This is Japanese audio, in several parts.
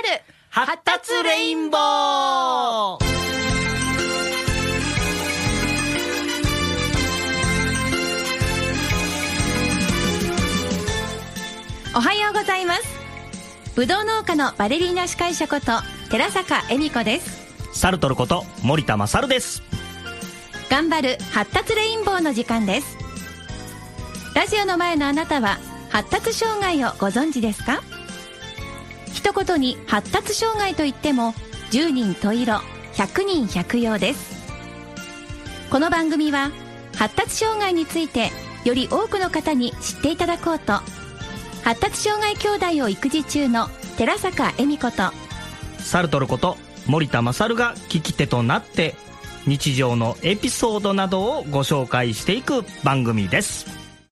る発達レインボー。 おはようございます。ぶどう農家のバレリーナ司会者こと寺坂恵美子です。 サルトルこと森田勝です。 頑張る発達レインボーの時間です。ラジオの前のあなたは発達障害をご存知ですか？一言に発達障害といっても10人十色100人百様です。この番組は発達障害についてより多くの方に知っていただこうと、発達障害兄弟を育児中の寺坂恵美子とサルトルこと森田勝が聞き手となって日常のエピソードなどをご紹介していく番組です。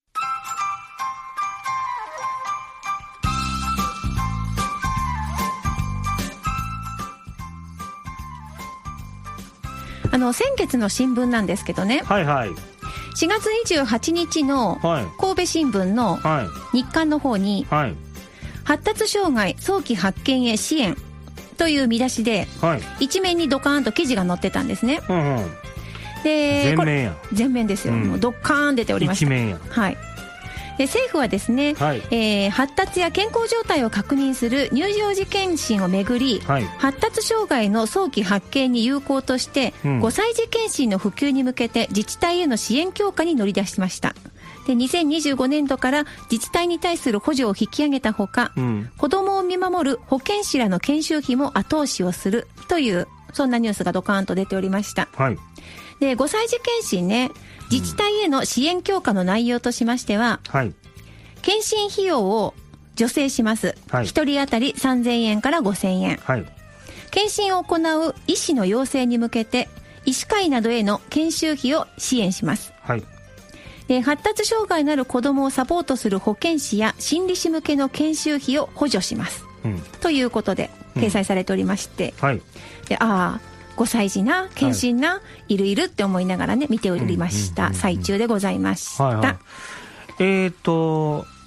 先月の新聞なんですけどね、 はいはい、 4月28日の神戸新聞の日刊の方に、はい、発達障害早期発見へ支援という見出しで、はい、一面にドカーンと記事が載ってたんですね、うんうん、で全面や全面ですよ、もうドッカーン出ておりました。 一面や、 はい。で政府はですね、はい、発達や健康状態を確認する乳幼児検診をめぐり、はい、発達障害の早期発見に有効として、5歳児検診の普及に向けて自治体への支援強化に乗り出しました。で2025年度から自治体に対する補助を引き上げたほか、子どもを見守る保健師らの研修費も後押しをするという、そんなニュースがドカーンと出ておりました、はい。で5歳児検診ね、自治体への支援強化の内容としましては、はい、検診費用を助成します、はい、1人当たり3000円から5000円、はい、検診を行う医師の要請に向けて医師会などへの研修費を支援します、はい。で発達障害のある子どもをサポートする保健師や心理師向けの研修費を補助します、ということで掲載されておりまして、はい、で5歳児な検診な、はい、いるって思いながらね見ておりました、最中でございました、はいはい。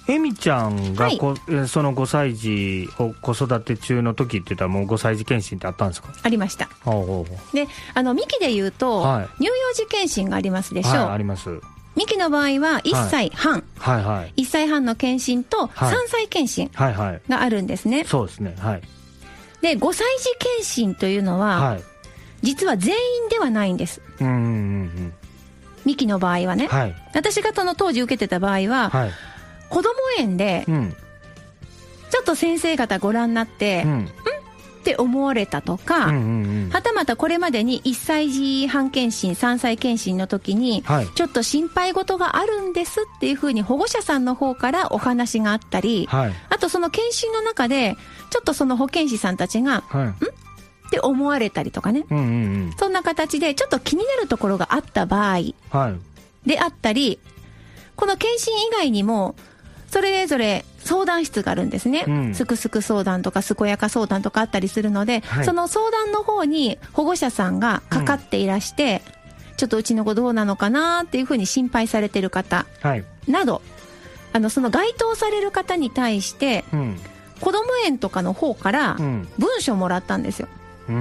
エミちゃんが、はい、その5歳児を子育て中の時って言ったらもう5歳児検診ってあったんですか？ ありました。でミキで言うと、はい、乳幼児検診がありますでしょう、はい、 あります。 ミキの場合は1歳半、はいはいはい、1歳半の検診と3歳検診があるんですね、はいはいはい、そうですね、はい。で5歳児検診というのは、はい、実は全員ではないんです。ミキの場合はね、はい、私がその当時受けてた場合は、はい、子ども園で、ちょっと先生方ご覧になって、って思われたとか、はたまたこれまでに1歳児半検診3歳検診の時に、はい、ちょっと心配事があるんですっていうふうに保護者さんの方からお話があったり、はい、あとその検診の中でちょっとその保健師さんたちが、はい、って思われたりとかね、そんな形でちょっと気になるところがあった場合であったり、この検診以外にもそれぞれ相談室があるんですね、すくすく相談とか健やか相談とかあったりするので、はい、その相談の方に保護者さんがかかっていらして、ちょっとうちの子どうなのかなっていうふうに心配されている方など、その該当される方に対して、子ども園とかの方から文書もらったんですよ。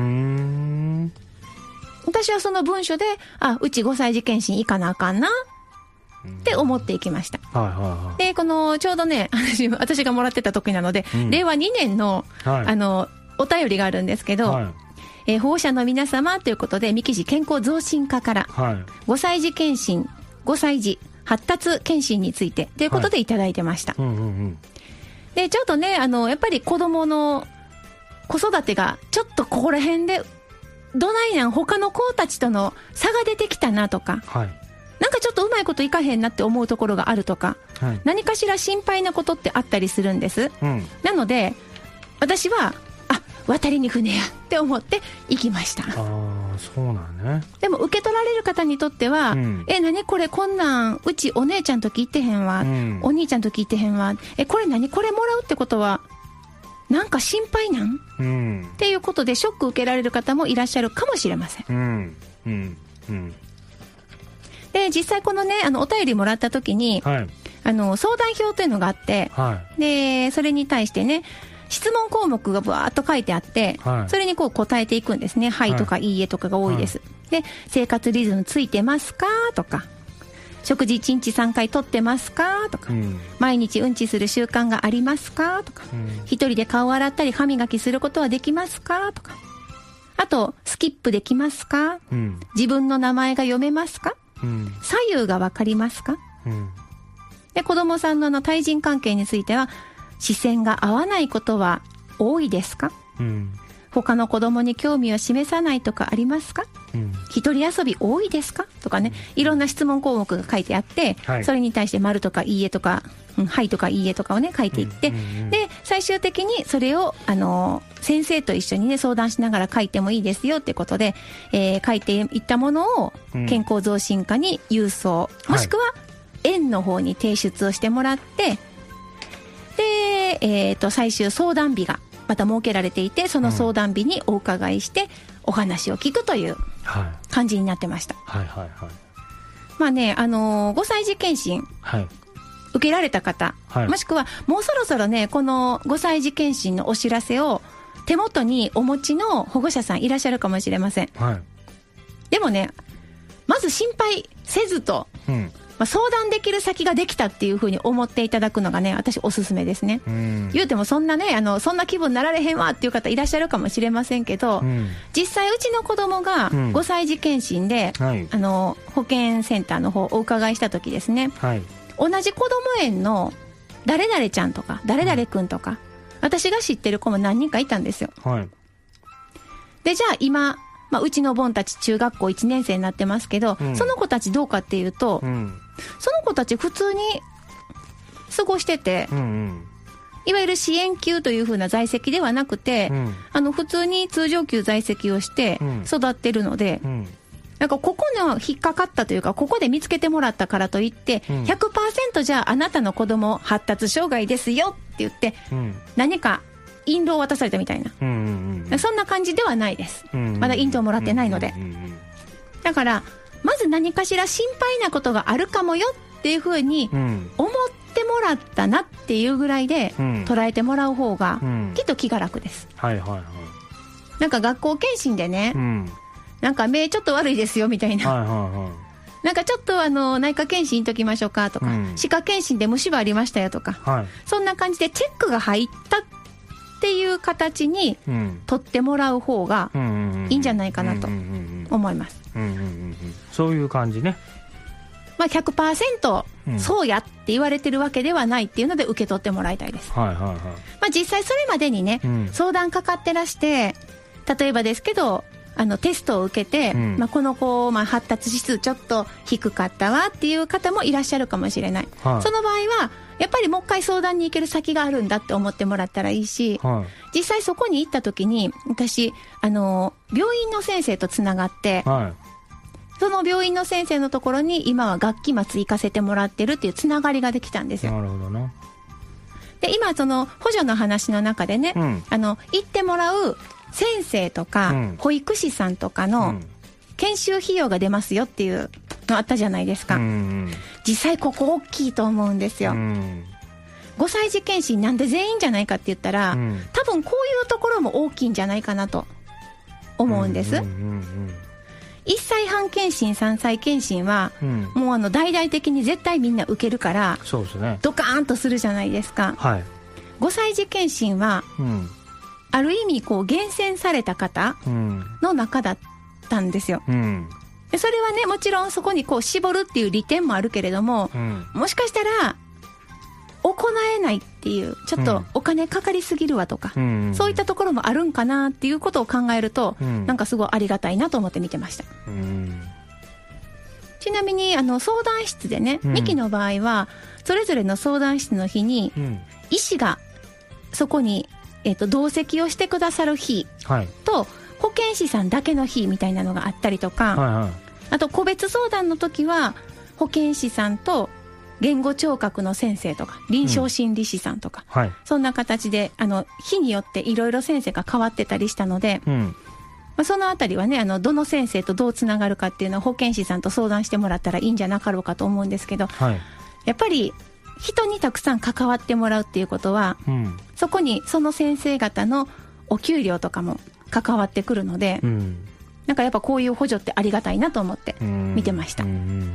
私はその文書でうち5歳児検診行かなあかんなって思っていきました、はいはいはい。でこのちょうどね私がもらってた時なので、令和2年の、はい、お便りがあるんですけど、はい、保護者の皆様ということで三木市健康増進課から、はい、5歳児検診5歳児発達検診についてということでいただいてました、はい。でちょっとねやっぱり子どもの子育てがちょっとここら辺でどないなん他の子たちとの差が出てきたなとか、はい、なんかちょっとうまいこといかへんなって思うところがあるとか、はい、何かしら心配なことってあったりするんです、なので私は渡りに船やって思って行きました。 そうなんね。 でも受け取られる方にとっては、何これこんなんうちお姉ちゃんと聞いてへんわ、お兄ちゃんと聞いてへんわ、これ何これもらうってことはなんか心配なん、っていうことでショック受けられる方もいらっしゃるかもしれません、で実際このねお便りもらった時に、はい、相談表というのがあって、はい、でそれに対してね質問項目がぶわーっと書いてあって、はい、それにこう答えていくんですね。はいとかいいえとかが多いです。はい、で、生活リズムついてますかとか、食事1日3回とってますかとか、毎日うんちする習慣がありますかとか、一人で顔洗ったり歯磨きすることはできますかとか、あとスキップできますか、自分の名前が読めますか、左右がわかりますか、で、子供さんの対人関係については、視線が合わないことは多いですか、他の子供に興味を示さないとかありますか、一人遊び多いですかとかね、いろんな質問項目が書いてあって、はい、それに対して丸とかいいえとか、はいとかいいえとかをね書いていって、で最終的にそれを先生と一緒にね相談しながら書いてもいいですよってことで、書いていったものを健康増進課に郵送、もしくは園の方に提出をしてもらって、で、最終相談日がまた設けられていて、その相談日にお伺いしてお話を聞くという感じになってました。はいはいはい。まあね、5歳児検診、はい、受けられた方、はい、もしくはもうそろそろね、この5歳児検診のお知らせを手元にお持ちの保護者さんいらっしゃるかもしれません。はい、でもね、まず心配せずと、相談できる先ができたっていうふうに思っていただくのがね、私おすすめですね。言うてもそんなね、そんな気分になられへんわっていう方いらっしゃるかもしれませんけど、実際うちの子供が5歳児検診で、保健センターの方お伺いした時ですね、はい、同じ子供園の誰々ちゃんとか誰々くんとか、私が知ってる子も何人かいたんですよ。はい、で、じゃあ今、うちのボンたち中学校1年生になってますけど、その子たちどうかっていうと、その子たち普通に過ごしてて、いわゆる支援級という風な在籍ではなくて、普通に通常級在籍をして育ってるので、なんかここの引っかかったというか、ここで見つけてもらったからといって、100% じゃああなたの子供発達障害ですよって言って、何か引導を渡されたみたいな、そんな感じではないです。まだ引導もらってないので。だからまず何かしら心配なことがあるかもよっていうふうに思ってもらったなっていうぐらいで捉えてもらう方がきっと気が楽です。なんか学校検診でね、なんか目ちょっと悪いですよみたいな、なんかちょっと内科検診ときましょうかとか、歯科検診で虫歯ありましたよとか、そんな感じでチェックが入ったっていう形に取ってもらう方がいいんじゃないかなと思います。 そういう感じね。 まあ 100% そうやって言われてるわけではないっていうので受け取ってもらいたいです。まあ実際それまでにね、相談かかってらして、例えばですけどテストを受けて、この子、発達指数ちょっと低かったわっていう方もいらっしゃるかもしれない。その場合はやっぱりもう一回相談に行ける先があるんだって思ってもらったらいいし、実際そこに行った時に私病院の先生とつながって、その病院の先生のところに今は学期末行かせてもらってるっていうつながりができたんですよ。なるほどな。で今その補助の話の中でね、行ってもらう先生とか、保育士さんとかの研修費用が出ますよっていうのあったじゃないですか。実際ここ大きいと思うんですよ。5歳児検診なんで全員じゃないかって言ったら、多分こういうところも大きいんじゃないかなと思うんです。1歳半検診3歳検診は、もう大々的に絶対みんな受けるから、そうですね、ドカーンとするじゃないですか。5歳児検診は、ある意味こう厳選された方の中だったんですよ。でそれはね、もちろんそこにこう絞るっていう利点もあるけれども、もしかしたら行えないっていう、ちょっとお金かかりすぎるわとか、そういったところもあるんかなっていうことを考えると、なんかすごいありがたいなと思って見てました。ちなみに相談室でね、2期の場合はそれぞれの相談室の日に、医師がそこに同席をしてくださる日と、保健師さんだけの日みたいなのがあったりとか、あと個別相談の時は保健師さんと言語聴覚の先生とか臨床心理士さんとか、そんな形で日によっていろいろ先生が変わってたりしたので、そのあたりはね、どの先生とどうつながるかっていうのを保健師さんと相談してもらったらいいんじゃなかろうかと思うんですけど、やっぱり人にたくさん関わってもらうっていうことは、 そこにその先生方のお給料とかも関わってくるので、なんかやっぱこういう補助ってありがたいなと思って見てました。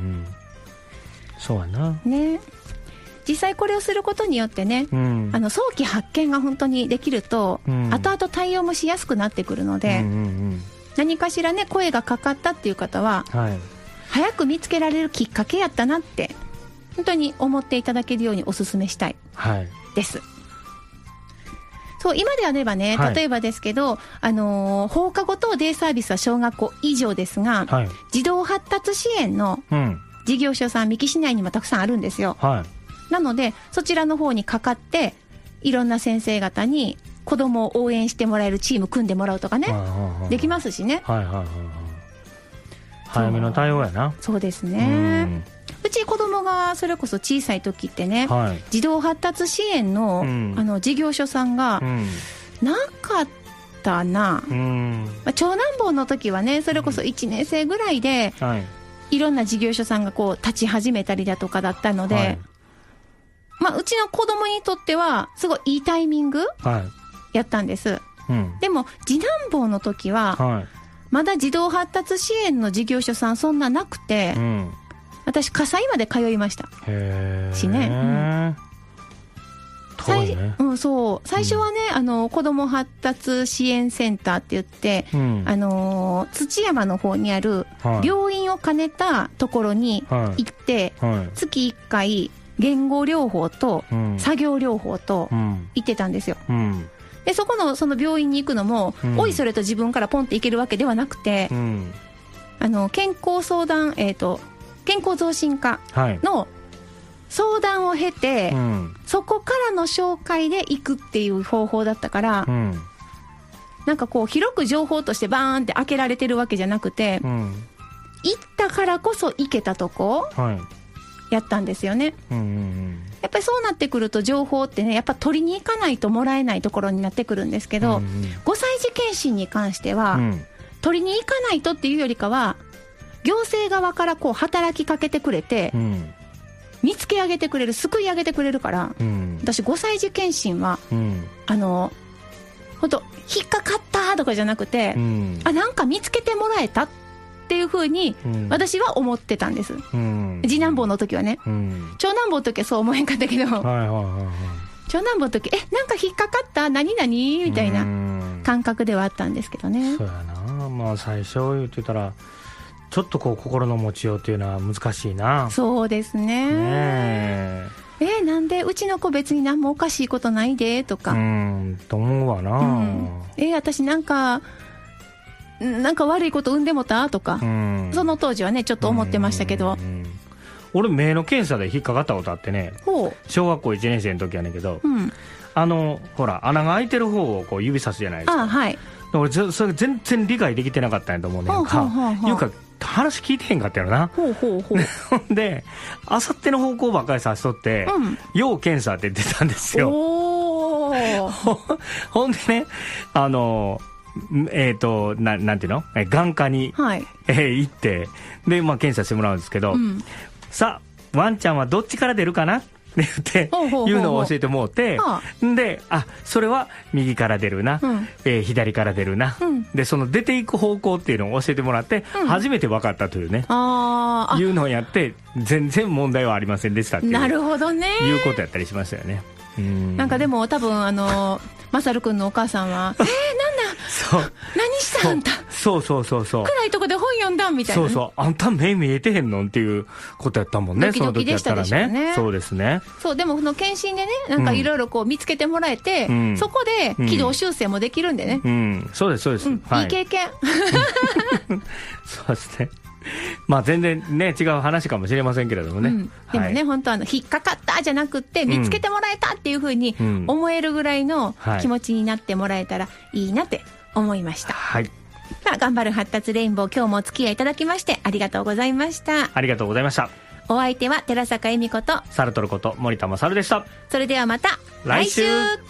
そうやなね。実際これをすることによってね、早期発見が本当にできると、後々対応もしやすくなってくるので、何かしらね声がかかったっていう方は、早く見つけられるきっかけやったなって本当に思っていただけるようにお勧めしたいです。そう、今であればね、例えばですけど、放課後等デイサービスは小学校以上ですが、児童発達支援の事業所さん、三木市内にもたくさんあるんですよ。なのでそちらの方にかかっていろんな先生方に子供を応援してもらえるチーム組んでもらうとかね、できますしね。 早めの対応やな。 そうですね。うち子供がそれこそ小さい時ってね、児童発達支援の、事業所さんがなかったな。長男坊の時はね、それこそ1年生ぐらいで、いろんな事業所さんがこう立ち始めたりだとかだったので、うちの子供にとってはすごいいいタイミングやったんです。でも次男坊の時は、まだ児童発達支援の事業所さんそんななくて、私葛西まで通いましたしね。そう最初はね、子ども発達支援センターって言って、土山の方にある病院を兼ねたところに行って、月1回言語療法と作業療法と行ってたんですよ。でその病院に行くのも、おいそれと自分からポンって行けるわけではなくて、健康相談、健康増進課の相談を経て、そこからの紹介で行くっていう方法だったから、なんかこう広く情報としてバーンって開けられてるわけじゃなくて、行ったからこそ行けたとこ、やったんですよね。やっぱりそうなってくると情報ってね、やっぱ取りに行かないともらえないところになってくるんですけど、5歳児検診に関しては、取りに行かないとっていうよりかは、行政側からこう働きかけてくれて、見つけ上げてくれる、救い上げてくれるから、私5歳児検診は、本当引っかかったとかじゃなくて、なんか見つけてもらえたっていう風に私は思ってたんです。次男坊の時はね、長男坊の時はそう思えんかったけど、長男坊の時なんか引っかかった何々みたいな感覚ではあったんですけどね。 そうやな。最初言ってたらちょっとこう心の持ちようっていうのは難しいな。 そうですね。なんでうちの子別に何もおかしいことないでとかと思うわな。 私なんか悪いこと産んでもたとか、その当時はねちょっと思ってましたけど、 俺目の検査で引っかかったことあってね、小学校1年生の時やねんけど、ほら穴が開いてる方をこう指さすじゃないですか。俺それ全然理解できてなかったんやと思うねんか。いうか話聞いてへんかったやろな。ほんであさっての方向ばっかりさしとって、要検査って出たんですよ。ほんでね、なんていうの、眼科に、行って、で、検査してもらうんですけど、さあワンちゃんはどっちから出るかなって言っていうのを教えてもらって、で、それは右から出るな、左から出るな、でその出ていく方向っていうのを教えてもらって、初めて分かったというね、いうのをやって全然問題はありませんでしたっていう、 なるほどね、 いうことやったりしましたよね。 なんかでも多分マサル君のお母さんはなんだ何したあんた、 そう暗いとこで本読んだみたいな、 あんた目見えてへんのっていうことやったもんね。 ドキドキでしたでしょうね。 そうですね。 でもその検診でね、なんかいろいろこう見つけてもらえて、そこで軌道修正もできるんでね、 そうです、いい経験そうですね。全然ね違う話かもしれませんけれどもね、 でもね、本当引っかかったじゃなくって見つけてもらえたっていう風に思えるぐらいの気持ちになってもらえたらいいなって思いました。頑張る発達レインボー、今日もお付き合いいただきましてありがとうございました。 ありがとうございました。 お相手は寺坂恵美子とサルトルこと森田勝でした。 それではまた来週。